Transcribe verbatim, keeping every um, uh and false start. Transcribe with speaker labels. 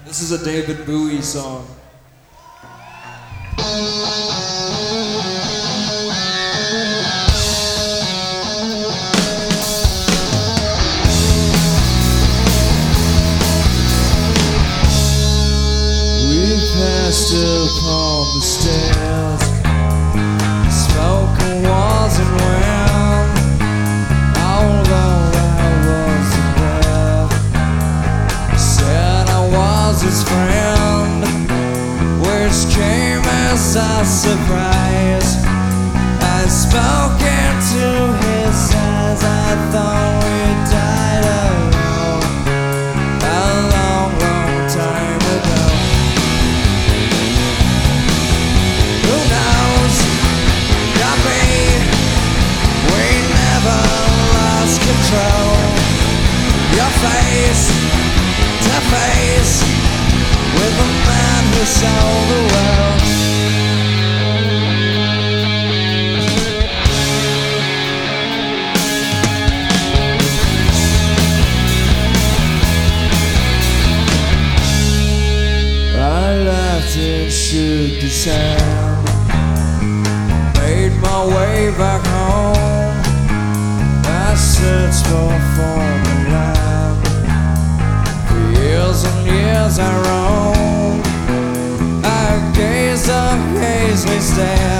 Speaker 1: This is a David Bowie song. We passed upon the stairs, smoke wasn't round. Although I wasn't there, said I was his friend, which came as a surprise. I spoke into his eyes. I thought we died alone a long, long time ago. Who knows? Got me. We never lost control. Your face to face with the man who sold the world. I laughed and shook his hand, made my way back home. I searched for foreign land. For years and years I roamed. I gazed up hazily stare